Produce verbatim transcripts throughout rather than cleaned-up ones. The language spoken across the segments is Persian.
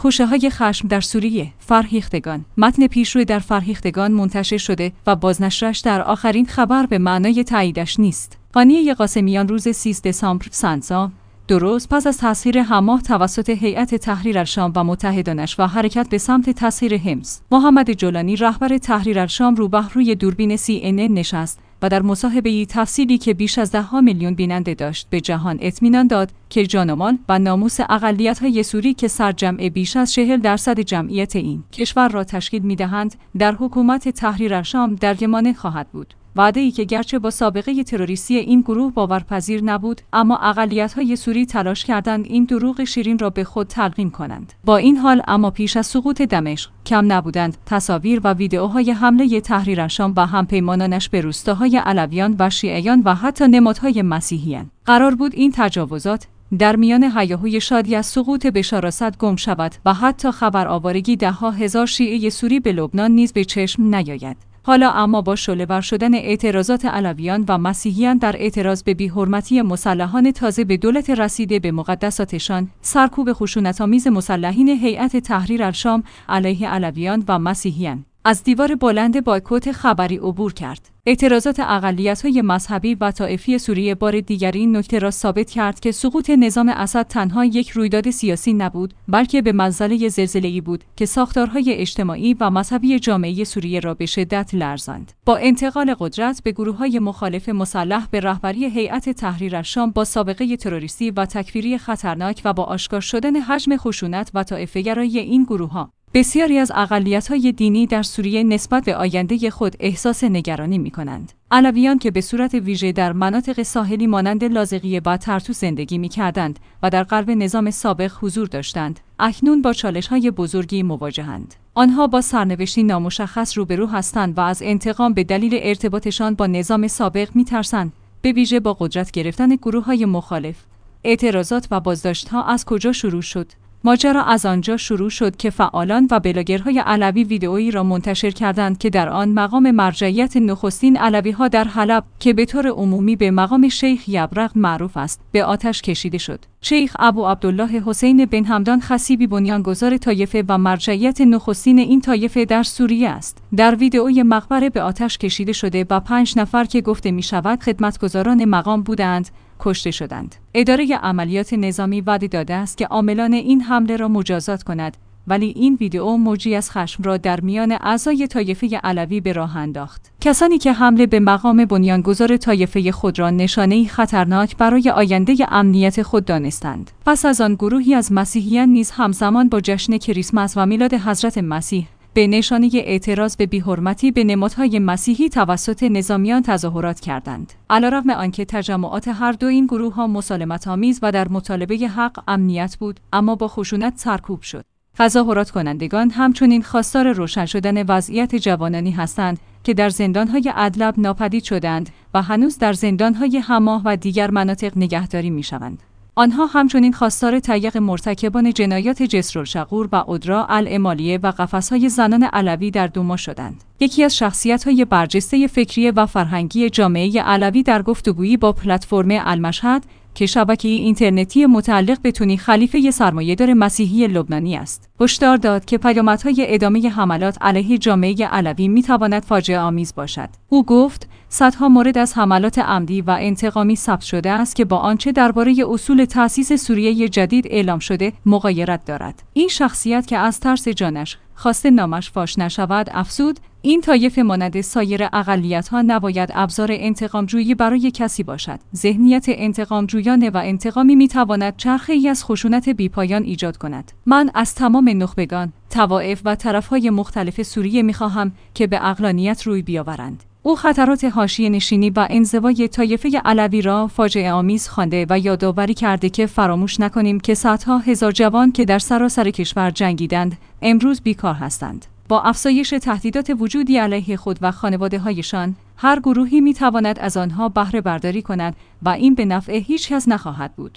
خوشه‌های خشم در سوریه، فرهیختگان. متن پیشرو در فرهیختگان منتشر شده و بازنشرش در آخرین خبر به معنای تاییدش نیست. قانیه قاسمیان روز سیزدهم دسامبر سنسا، درست پس از تسخیر حماه توسط هیئت تحریر الشام و متحدانش و حرکت به سمت تسخیر حمص، محمد جولانی رهبر تحریر الشام روبروی دوربین سی ان ان نشست و در مصاحبه‌ای تفصیلی که بیش از ده ها میلیون بیننده داشت به جهان اطمینان داد که جان و مال و ناموس اقلیت‌های سوری که سرجمع بیش از چهل درصد جمعیت این کشور را تشکیل می‌دهند در حکومت تحریر الشام درگمان خواهد بود. وعده‌ای که گرچه با سابقه تروریستی این گروه باورپذیر نبود، اما اقلیت‌های سوری تلاش کردند این دروغ شیرین را به خود تلقین کنند. با این حال اما پیش از سقوط دمشق کم نبودند تصاویر و ویدئوهای حمله تحریر الشام و همپیمانانش به روستاهای علویان و شیعیان و حتی نمادهای مسیحیان. قرار بود این تجاوزات در میان هیاهوی شادی از سقوط بشار اسد گم شود و حتی خبر آوارگی ده ها هزار شیعه سوری به لبنان نیز به چشم نیاید. حالا اما با شعله‌ور شدن اعتراضات علویان و مسیحیان در اعتراض به بی‌حرمتی مسلحان تازه به دولت رسیده به مقدساتشان، سرکوب خشونت‌آمیز مسلحین هیئت تحریر الشام علیه علویان و مسیحیان از دیوار بلند بایکوت خبری عبور کرد. اعتراضات اقلیت‌های مذهبی و طائفی سوریه بار دیگر این نکته را ثابت کرد که سقوط نظام اسد تنها یک رویداد سیاسی نبود، بلکه به منزله زلزله‌ای بود که ساختارهای اجتماعی و مذهبی جامعه سوریه را به شدت لرزاند. با انتقال قدرت به گروه‌های مخالف مسلح به رهبری هیئت تحریر الشام با سابقه تروریستی و تکفیری خطرناک و با آشکار شدن حجم خشونت و طایفه‌گرایی این گروه‌ها، بسیاری از اقلیت‌های دینی در سوریه نسبت به آینده خود احساس نگرانی می‌کنند. علویان که به صورت ویژه در مناطق ساحلی مانند لاذقیه و ترتوس زندگی می‌کردند و در قلب نظام سابق حضور داشتند، اکنون با چالش‌های بزرگی مواجهند. آنها با سرنوشتی نامشخص روبرو هستند و از انتقام به دلیل ارتباطشان با نظام سابق می‌ترسند، به ویژه با قدرت گرفتن گروه‌های مخالف. اعتراضات و بازداشت‌ها از کجا شروع شد؟ ماجرا از آنجا شروع شد که فعالان و بلاگرهای علوی ویدئویی را منتشر کردند که در آن مقام مرجعیت نخستین علوی‌ها در حلب که به طور عمومی به مقام شیخ یبرق معروف است، به آتش کشیده شد. شیخ ابو عبدالله حسین بن همدان خصیبی بنیانگذار طایفه و مرجعیت نخستین این طایفه در سوریه است. در ویدئوی مقبره به آتش کشیده شده و پنج نفر که گفته می شود خدمتگزاران مقام بودند، کشته شدند. اداره عملیات نظامی وعده داده است که عاملان این حمله را مجازات کند، ولی این ویدئو موجی از خشم را در میان اعضای طایفه علوی به راه انداخت. کسانی که حمله به مقام بنیانگذار طایفه خود را نشانه‌ای خطرناک برای آینده امنیت خود دانستند. پس از آن گروهی از مسیحیان نیز همزمان با جشن کریسمس و میلاد حضرت مسیح به نشانه اعتراض به بی‌حرمتی به نمادهای مسیحی توسط نظامیان تظاهرات کردند. علیرغم آنکه تجمعات هر دو این گروه‌ها مسالمت‌آمیز و در مطالبه حق امنیت بود، اما با خشونت سرکوب شد. تظاهرات کنندگان همچنین خواستار روشن شدن وضعیت جوانانی هستند که در زندان‌های ادلب ناپدید شدند و هنوز در زندان‌های حماه و دیگر مناطق نگهداری می‌شوند. آنها همچنین خواستار تیغ مرتکبان جنایات جسر الشغور و ادرا الامالیه و قفس‌های زنان علوی در دوما شدند. یکی از شخصیت‌های برجسته فکری و فرهنگی جامعه علوی در گفتگویی با پلتفرم المشهد که شبکه اینترنتی متعلق به تونی خلیفه سرمایه‌دار مسیحی لبنانی است، هشدار داد که پیامدهای ادامه حملات علیه جامعه علوی می‌تواند فاجعه آمیز باشد. او گفت: صدها مورد از حملات عمدی و انتقامی ثبت شده است که با آنچه درباره اصول تأسیس سوریه جدید اعلام شده مغایرت دارد. این شخصیت که از ترس جانش خواسته نامش فاش نشود افزود: این طایفه مانند سایر اقلیت‌ها نباید ابزار انتقام‌جویی برای کسی باشد. ذهنیت انتقام‌جویانه و انتقامی می‌تواند چرخه‌ای از خشونت بی‌پایان ایجاد کند. من از تمام نخبگان، طوائف و طرف‌های مختلف سوریه می‌خواهم که به عقلانیت روی بیاورند. او خطرات حاشیه‌نشینی و انزوای طایفه علوی را فاجعه آمیز خوانده و یادآوری کرده که فراموش نکنیم که صدها هزار جوان که در سراسر کشور جنگیدند، امروز بیکار هستند. با افزایش تهدیدات وجودی علیه خود و خانواده‌هایشان، هر گروهی می‌تواند از آنها بهره برداری کند و این به نفع هیچ کس نخواهد بود.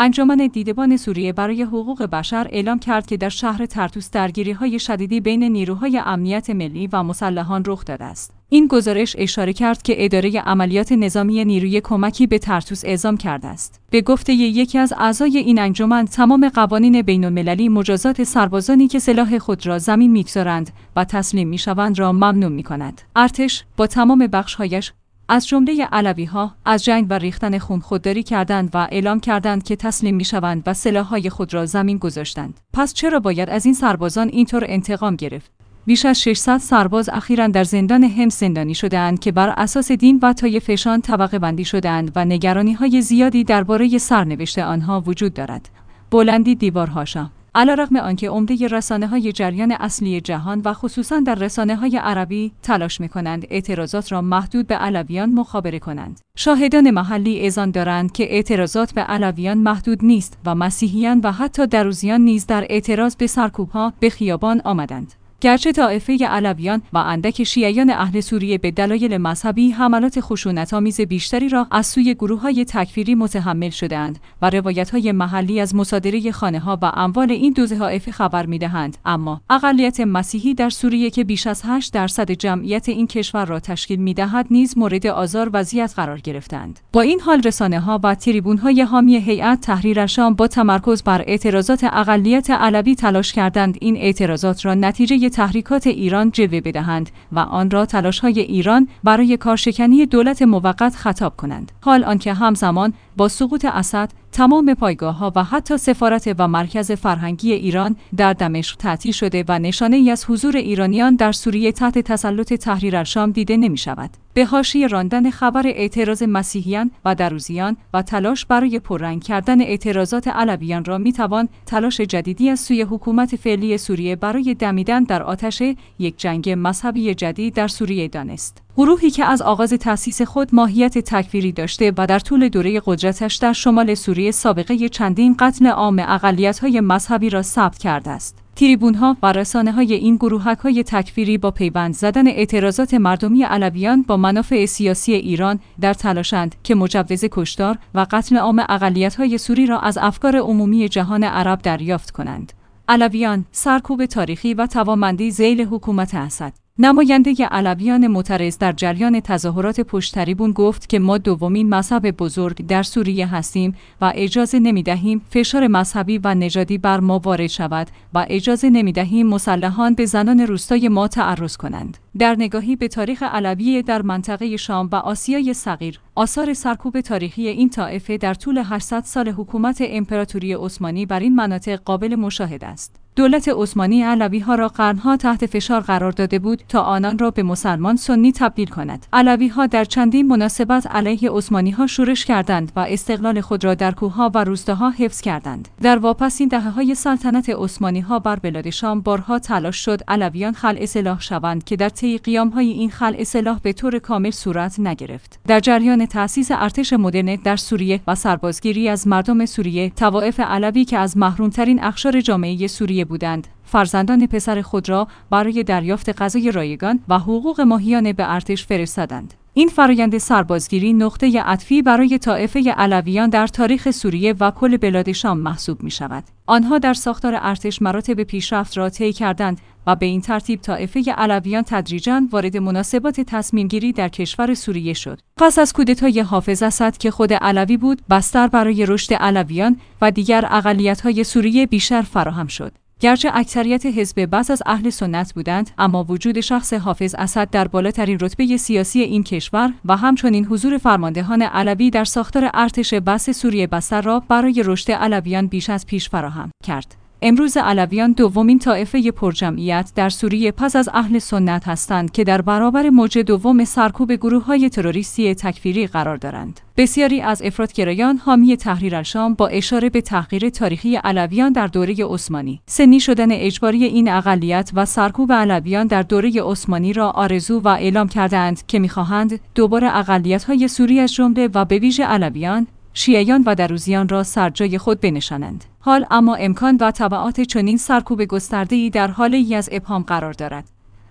انجمن دیدبان سوریه برای حقوق بشر اعلام کرد که در شهر طرطوس درگیری‌های شدیدی بین نیروهای امنیت ملی و مسلحان رخ داده است. این گزارش اشاره کرد که اداره عملیات نظامی نیروی کمکی به طرطوس اعزام کرده است. به گفته یکی از اعضای این انجمن، تمام قوانین بین‌المللی مجازات سربازانی که سلاح خود را زمین می‌گذارند و تسلیم می‌شوند را ممنوع می‌کند. ارتش با تمام بخش‌هایش از جمله علوی‌ها از جنگ و ریختن خون خودداری کردند و اعلام کردند که تسلیم می‌شوند و سلاح‌های خود را زمین گذاشتند. پس چرا باید از این سربازان اینطور انتقام گرفت؟ بیش از ششصد سرباز اخیراً در زندان حمص زندانی شده‌اند که بر اساس دین و طایفه‌شان طبقه بندی شده‌اند و نگرانی‌های زیادی درباره سرنوشت آنها وجود دارد. بلندی دیوارهاشا. علیرغم آنکه عمده رسانه‌های جریان اصلی جهان و خصوصاً در رسانه‌های عربی تلاش می‌کنند اعتراضات را محدود به علویان مخابره کنند، شاهدان محلی اذعان دارند که اعتراضات به علویان محدود نیست و مسیحیان و حتی دروزیان نیز در اعتراض به سرکوب‌ها به خیابان آمدند. گرچه طایفه علویان و اندک شیعیان اهل سوریه به دلایل مذهبی حملات خشونت‌آمیز بیشتری را از سوی گروه‌های تکفیری متحمل شده‌اند و روایت‌های محلی از مصادره خانه‌ها و اموال این دو طایفه خبر می‌دهند، اما اقلیت مسیحی در سوریه که بیش از هشت درصد جمعیت این کشور را تشکیل می‌دهد نیز مورد آزار و اذیت قرار گرفتند. با این حال رسانه‌ها و تریبون‌های حامی هیئت تحریر الشام با تمرکز بر اعتراضات اقلیت علوی تلاش کردند این اعتراضات را نتیجه تحریکات ایران جلوه بدهند و آن را تلاش‌های ایران برای کارشکنی دولت موقت خطاب کنند، حال آنکه همزمان با سقوط اسد تمام پایگاه‌ها و حتی سفارت و مرکز فرهنگی ایران در دمشق تعطیل شده و نشانه‌ای از حضور ایرانیان در سوریه تحت تسلط تحریر الشام دیده نمی‌شود. به حاشیه راندن خبر اعتراض مسیحیان و دروزیان و تلاش برای پررنگ کردن اعتراضات علویان را می‌توان تلاش جدیدی از سوی حکومت فعلی سوریه برای دمیدن در آتش یک جنگ مذهبی جدید در سوریه دانست. گروهی که از آغاز تأسیس خود ماهیت تکفیری داشته و در طول دوره قدرتش در شمال سوریه سابقه چندین قتل عام اقلیت‌های مذهبی را ثبت کرده است. تریبون‌ها و رسانه‌های این گروهک‌های تکفیری با پیوند زدن اعتراضات مردمی علویان با منافع سیاسی ایران در تلاشند که مجوز کشتار و قتل عام اقلیت‌های سوری را از افکار عمومی جهان عرب دریافت کنند. علویان، سرکوب تاریخی و توانمندی ذیل حکومت اسد. نماینده علویان معترض در جریان تظاهرات پشت تریبون گفت که ما دومین مذهب بزرگ در سوریه هستیم و اجازه نمی‌دهیم فشار مذهبی و نژادی بر ما وارد شود و اجازه نمی‌دهیم مسلحان به زنان روستای ما تعرض کنند. در نگاهی به تاریخ علویه در منطقه شام و آسیای صغیر، آثار سرکوب تاریخی این طایفه در طول هشتصد سال حکومت امپراتوری عثمانی بر این مناطق قابل مشاهده است. دولت عثمانی علوی‌ها را قرنها تحت فشار قرار داده بود تا آنان را به مسلمان سنی تبدیل کند. علوی‌ها در چندین مناسبت علیه عثمانی‌ها شورش کردند و استقلال خود را در کوه‌ها و روستاها حفظ کردند. در واپسین دهه‌های سلطنت عثمانی‌ها بر بلاد شام بارها تلاش شد علویان خلع سلاح شوند که در طی قیام‌های این خلع سلاح به طور کامل صورت نگرفت. در جریان تأسیس ارتش مدرن در سوریه و سربازگیری از مردم سوریه، طوایف علوی که از محروم‌ترین اقشار جامعه سوریه بودند، فرزندان پسر خود را برای دریافت غذای رایگان و حقوق ماهیانه به ارتش فرستادند. این فرایند سربازگیری نقطه عطفی برای طایفه علویان در تاریخ سوریه و کل بلاد شام محسوب می شود. آنها در ساختار ارتش مراتب پیشرفت را طی کردند و به این ترتیب طایفه علویان تدریجاً وارد مناسبات تصمیم‌گیری در کشور سوریه شد. پس از کودتای حافظ اسد که خود علوی بود، بستر برای رشد علویان و دیگر اقلیت‌های سوریه بیشتر فراهم شد. گرچه اکثریت حزب بعث از اهل سنت بودند، اما وجود شخص حافظ اسد در بالاترین رتبه سیاسی این کشور و همچنین حضور فرماندهان علوی در ساختار ارتش بعث سوریه بستر را برای رشد علویان بیش از پیش فراهم کرد. امروز علویان دومین طایفه پرجمعیت در سوریه پس از اهل سنت هستند که در برابر موج دوم سرکوب گروه‌های تروریستی تکفیری قرار دارند. بسیاری از افراطگرایان حامی تحریر الشام با اشاره به تحقیر تاریخی علویان در دوره عثمانی، سنی شدن اجباری این اقلیت و سرکوب علویان در دوره عثمانی را آرزو و اعلام کردند که می‌خواهند دوباره اقلیت‌های سوری از جمله و به ویژه علویان، شیعیان و دروزیان را سرجای خود بنشانند. حال اما امکان و تبعات چنین سرکوب گسترده‌ای در حالی از ابهام قرار دارد.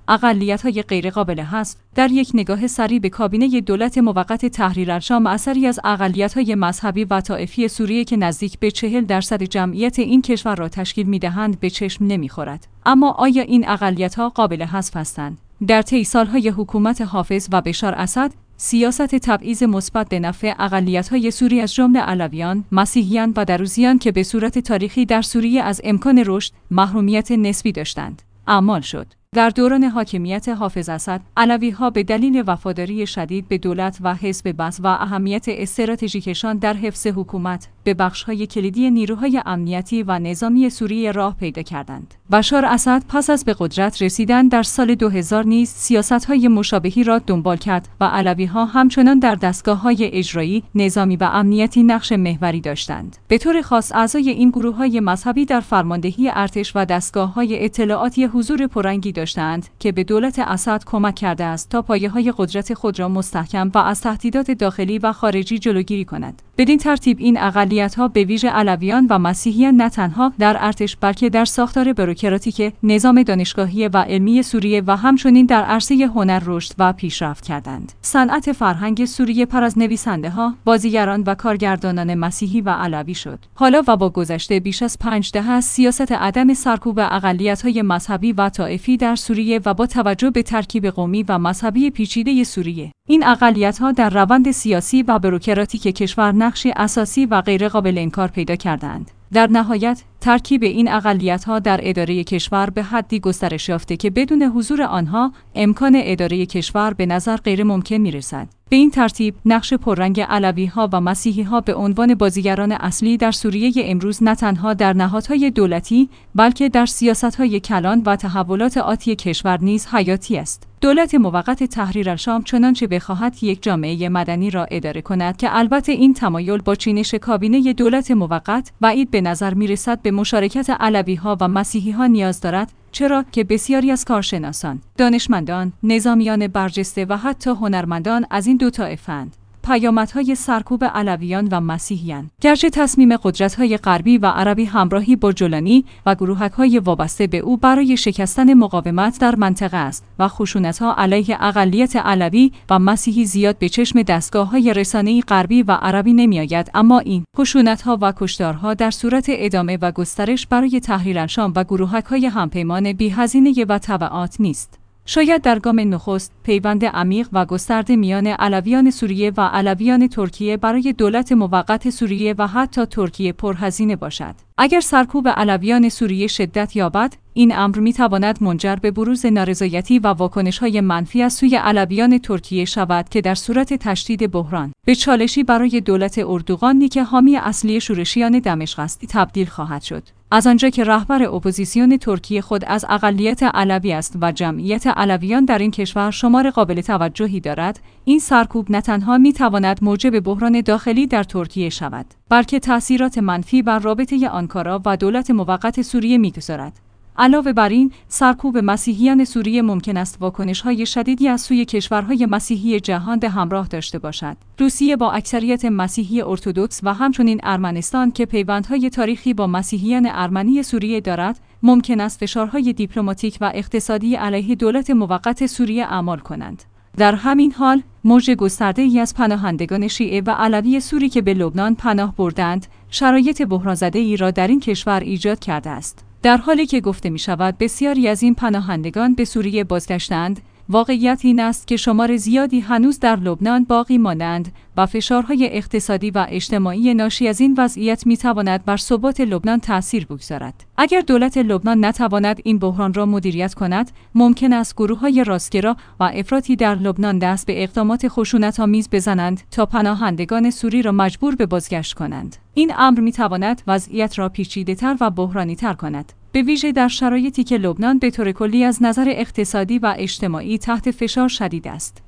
اقلیت‌های غیرقابل حذف، در یک نگاه سریع به کابینه دولت موقت تحریر الشام اثری از اقلیت‌های مذهبی و طائفی سوریه که نزدیک به چهل درصد جمعیت این کشور را تشکیل می‌دهند به چشم نمی‌خورد. اما آیا این اقلیت‌ها قابل حذف هستند؟ در طی سال‌های حکومت حافظ و بشار اسد، سیاست تبعیض مثبت به نفع اقلیت‌های سوری از جمله علویان، مسیحیان و دروزیان که به صورت تاریخی در سوریه از امکان رشد محرومیت نسبی داشتند، اعمال شد. در دوران حاکمیت حافظ اسد، علوی‌ها به دلیل وفاداری شدید به دولت و حزب بعث و اهمیت استراتژیکشان در حفظ حکومت، به بخش‌های کلیدی نیروهای امنیتی و نظامی سوریه راه پیدا کردند. بشار اسد پس از به قدرت رسیدن در سال دو هزار نیز سیاست‌های مشابهی را دنبال کرد و علوی‌ها همچنان در دستگاه‌های اجرایی، نظامی و امنیتی نقش محوری داشتند. به طور خاص اعضای این گروه‌های مذهبی در فرماندهی ارتش و دستگاه‌های اطلاعاتی حضور پررنگی داشتند که به دولت اسد کمک کرده است تا پایه‌های قدرت خود را مستحکم و از تهدیدات داخلی و خارجی جلوگیری کند. بدین ترتیب این اقلیت‌ها به ویژه علویان و مسیحیان نه تنها در ارتش بلکه در ساختار بروکراتیک نظام دانشگاهی و علمی سوریه و همچنین در عرصه هنر رشد و پیشرفت کردند. صنعت فرهنگ سوریه پر از نویسنده‌ها، بازیگران و کارگردانان مسیحی و علوی شد. حالا و با گذشته بیش از پنج دهه از سیاست عدم سرکوب اقلیت‌های مذهبی و طائفی در سوریه و با توجه به ترکیب قومی و مذهبی پیچیده سوریه، این اقلیت‌ها در روند سیاسی و بروکراتیک کشور نقشی اساسی و غیرقابل انکار پیدا کردند. در نهایت، ترکیب این اقلیت‌ها در اداره کشور به حدی گسترش یافته که بدون حضور آنها امکان اداره کشور به نظر غیر ممکن می‌رسد. به این ترتیب، نقش پررنگ علوی‌ها و مسیحی‌ها به عنوان بازیگران اصلی در سوریه امروز نه تنها در نهادهای دولتی، بلکه در سیاست‌های کلان و تحولات آتی کشور نیز حیاتی است. دولت موقت تحریر الشام چنانچه بخواهد یک جامعه مدنی را اداره کند که البته این تمایل با چینش کابینه دولت موقت بعید به نظر می‌رسد به مشارکت علوی‌ها و مسیحی‌ها نیاز دارد، چرا که بسیاری از کارشناسان، دانشمندان، نظامیان برجسته و حتی هنرمندان از این دو طایفه‌اند. پیامدهای سرکوب علویان و مسیحیان. گرچه تصمیم قدرت‌های غربی و عربی همراهی با جولانی و گروهک‌های وابسته به او برای شکستن مقاومت در منطقه است و خشونت‌ها علیه اقلیت علوی و مسیحی زیاد به چشم دستگاه‌های رسانه‌ای غربی و عربی نمی‌آید، اما این خشونت‌ها و کشتارها در صورت ادامه و گسترش برای تحریر الشام و گروهک‌های همپیمان بی‌هزینه و تبعات نیست. شاید در گام نخست پیوند عمیق و گسترده میان علویان سوریه و علویان ترکیه برای دولت موقت سوریه و حتی ترکیه پرهزینه باشد. اگر سرکوب علویان سوریه شدت یابد، این امر میتواند منجر به بروز نارضایتی و واکنش‌های منفی از سوی علویان ترکیه شود که در صورت تشدید بحران به چالشی برای دولت اردوغانی که حامی اصلی شورشیان دمشق است تبدیل خواهد شد. از آنجا که رهبر اپوزیسیون ترکیه خود از اقلیت علوی است و جمعیت علویان در این کشور شمار قابل توجهی دارد، این سرکوب نه تنها میتواند موجب بحران داخلی در ترکیه شود، بلکه تأثیرات منفی بر رابطه آنکارا و دولت موقت سوریه میگذارد. علاوه بر این، سرکوب مسیحیان سوریه ممکن است واکنش‌های شدیدی از سوی کشورهای مسیحی جهان به همراه داشته باشد. روسیه با اکثریت مسیحی ارتدوکس و همچنین ارمنستان که پیوندهای تاریخی با مسیحیان ارمنی سوریه دارد، ممکن است فشارهای دیپلماتیک و اقتصادی علیه دولت موقت سوریه اعمال کنند. در همین حال، موج گسترده‌ای از پناهندگان شیعه و علوی سوری که به لبنان پناه بردند، شرایط بحران‌زده‌ای را در این کشور ایجاد کرده است. در حالی که گفته می شود بسیاری از این پناهندگان به سوریه بازگشتند، واقعیت این است که شمار زیادی هنوز در لبنان باقی مانند و فشارهای اقتصادی و اجتماعی ناشی از این وضعیت می تواند بر ثبات لبنان تأثیر بگذارد. اگر دولت لبنان نتواند این بحران را مدیریت کند، ممکن است گروه‌های راستگرا و افراطی در لبنان دست به اقدامات خشونت‌آمیز بزنند تا پناهندگان سوری را مجبور به بازگشت کنند. این امر می تواند وضعیت را پیچیده‌تر و بحرانی‌تر کند، به ویژه در شرایطی که لبنان به طور کلی از نظر اقتصادی و اجتماعی تحت فشار شدید است.